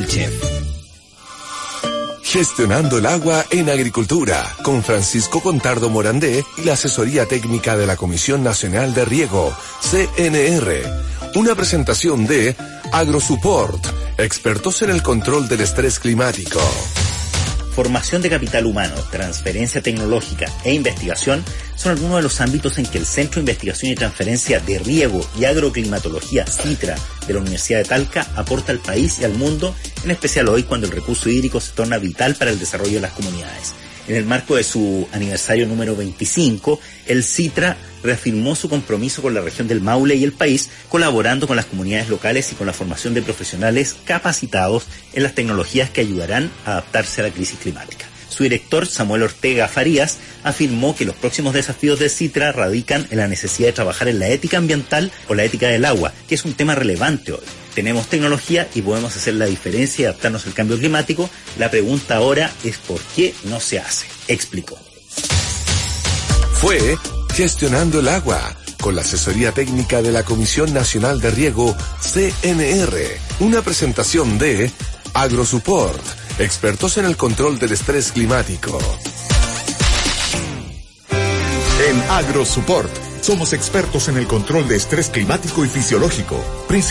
Chef. Gestionando el agua en agricultura, con Francisco Contardo Morandé y la asesoría técnica de la Comisión Nacional de Riego, CNR. Una presentación de AgroSupport, expertos en el control del estrés climático. Formación de capital humano, transferencia tecnológica e investigación son algunos de los ámbitos en que el Centro de Investigación y Transferencia de Riego y Agroclimatología, CITRA, de la Universidad de Talca, aporta al país y al mundo, en especial hoy cuando el recurso hídrico se torna vital para el desarrollo de las comunidades. En el marco de su aniversario número 25, el CITRA reafirmó su compromiso con la región del Maule y el país, colaborando con las comunidades locales y con la formación de profesionales capacitados en las tecnologías que ayudarán a adaptarse a la crisis climática. Su director, Samuel Ortega Farías, afirmó que los próximos desafíos de CITRA radican en la necesidad de trabajar en la ética ambiental o la ética del agua, que es un tema relevante hoy. Tenemos tecnología y podemos hacer la diferencia y adaptarnos al cambio climático. La pregunta ahora es ¿por qué no se hace? Explicó. Fue Gestionando el agua, con la asesoría técnica de la Comisión Nacional de Riego, CNR. Una presentación de AgroSupport, expertos en el control del estrés climático. En AgroSupport somos expertos en el control de estrés climático y fisiológico.